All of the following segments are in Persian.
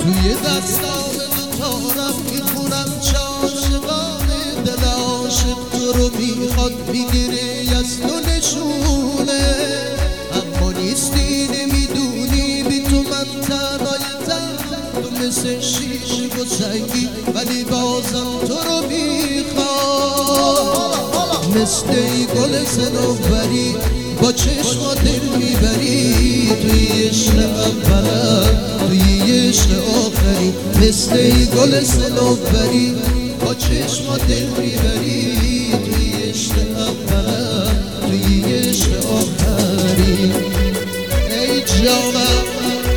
توی دستان دوتارم میخونم چه عاشقانه دل عاشق تو رو میخواد میگیره از تو نشونه اما نیستی نمیدونی بی تو من تنهایتم تو مثل شیشه و سنگی ولی بازم تو رو میخواد مثل ای گل صنوبری با چشم دل میبری توی عشق اولم توی عشق آخری مثل ای گل صنوبری با چشم دل میبری توی عشق اولم توی عشق آخری ای جانم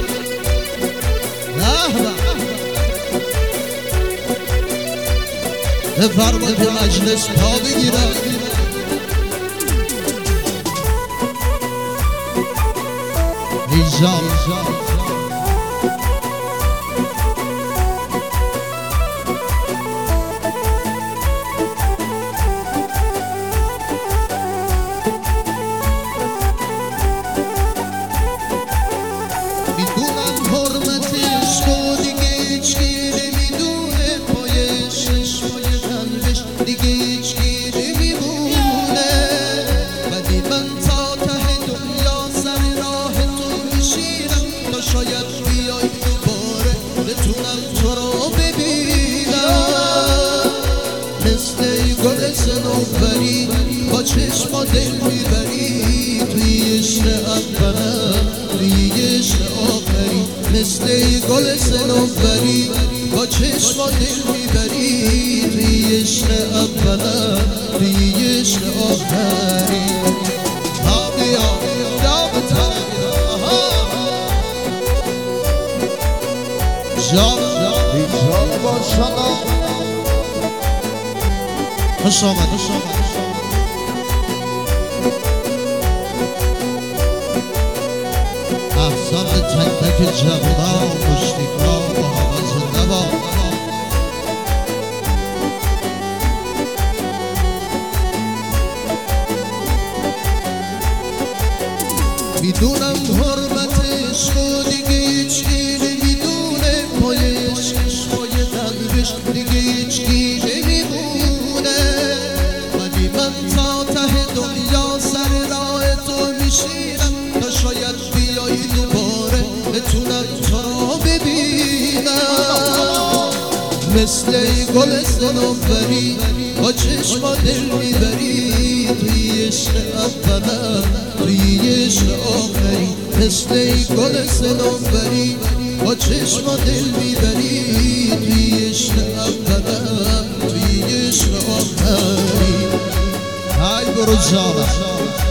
بفرما که مجلس پا بگیرم ایجام میدونم حرمت عشق و دیگه هیچکی نمیدونه پای عشقش پای قلبش دیگه هیچکی نمیمونه ولی من تا ته دنیا سر راه تو میشینم تا شاید بیای دوباره بتونم تو رو ببینم مثل ای گل صنوبری با چشم دل میبری توی عشق اولم توی عشق آخری مثل ای گل صنوبری با چشم دل میبری توی عشق اولم توی عشق آخری جان باشانا خوش آمد احسان تک تک جوانان پشتیکا با همه زنده با میدونم حرمت عشق و دیگه هیچکی نمیدونه پای عشقش پای قلبش دیگه هیچکی نمیمونه ولی من تا ته دنیا سر راه تو میشینم تا شاید بیایی دوباره بتونم تو رو ببینم مثل ای گل صنوبری با چشم دل میبری توی عشق اولم توی عشق آخری مثل ای گل صنوبری با چشم دل میبری توی عشق اولم توی عشق آخری های برو جانم